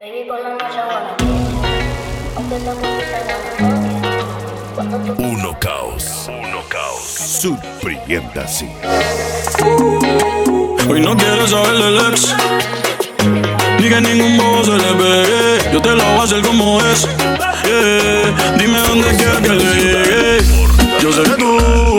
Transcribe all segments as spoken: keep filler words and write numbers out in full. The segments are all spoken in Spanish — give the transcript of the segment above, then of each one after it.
Uno Caos, Uno Caos, Surprenda así. Hoy no quiero saber del ex, ni que ningún bobo se le pegue. Yo te lo voy a hacer como es, yeah. Dime dónde quieres que le llegue. Yo sé que tú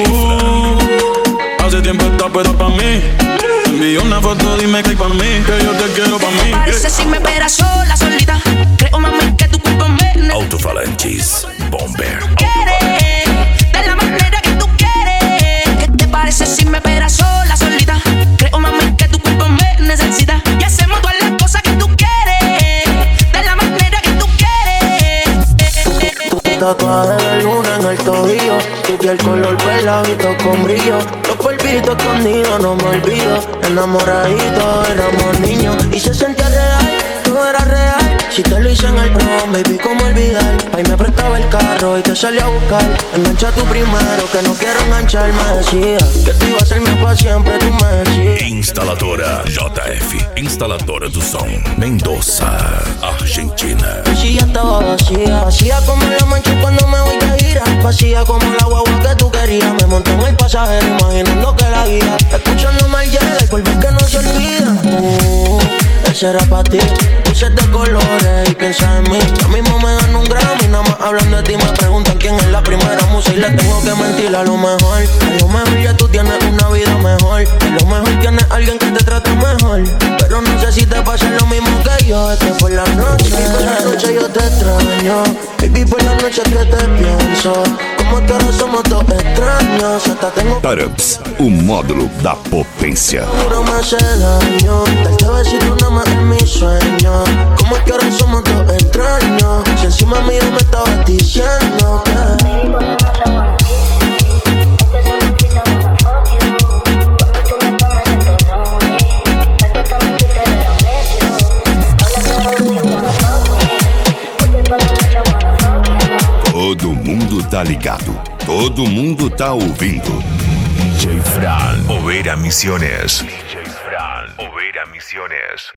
hace tiempo estás puesta pa' mí. Te envío una foto, dime que hay pa' mí, que yo te quiero pa' mí. ¿Qué te parece si me esperas sola, solita? Creo, mami, que tu cuerpo me necesita. Autofalanges, Bomber. Quieres, de la manera que tú quieres. ¿Qué te parece si me esperas sola, solita? Creo, mami, que tu cuerpo me necesita. Y hacemos todas las cosas que tú quieres, de la manera que tú quieres. Tatuaje de luna en el tobillo, tu piel color peladito con brillo. Los polvitos escondidos, no me olvido. Enamoradito, éramos niños y se sentía real, todo era real. Si te lo hice en el prom, baby, ¿cómo olvidar? Ahí me prestaba el carro y te salí a buscar. Engancha tú primero, que no quiero engancharme. Decía que tú ibas a ser mío pa' siempre, tú me decías. Instaladora J F, instaladora do som, Mendoza, Argentina. Mi silla estaba vacía, vacía como la mancha cuando me voy de gira. Vacía como la guagua que tú querías. Me monté en el pasajero imaginando que la guía. Escuchando mal llega el polvo que no se olvida. uh, Ese era pa' ti, luces de colores y piensa en mí. Yo mismo me gano un Grammy, nada más hablando de ti me preguntan quién es la primera musa y le tengo que mentir a lo mejor. A lo mejor ya tú tienes una vida mejor, a lo mejor tienes alguien que te trate mejor. Pero no sé si te pasa lo mismo que yo. Es que por la noche, baby, por la noche yo te extraño. Baby, por la noche que te pienso. Como que ahora somos dos extraños. Hasta tengo Tarumps, o módulo da potência. Seguro me hace daño, darte besito nada más en mi sueño. Como que ahora somos dos extraños. Si encima mío me estabas diciendo que todo mundo tá ligado, todo mundo tá ouvindo. D J Fran, Oveira Misiones. D J Fran, Oveira Misiones.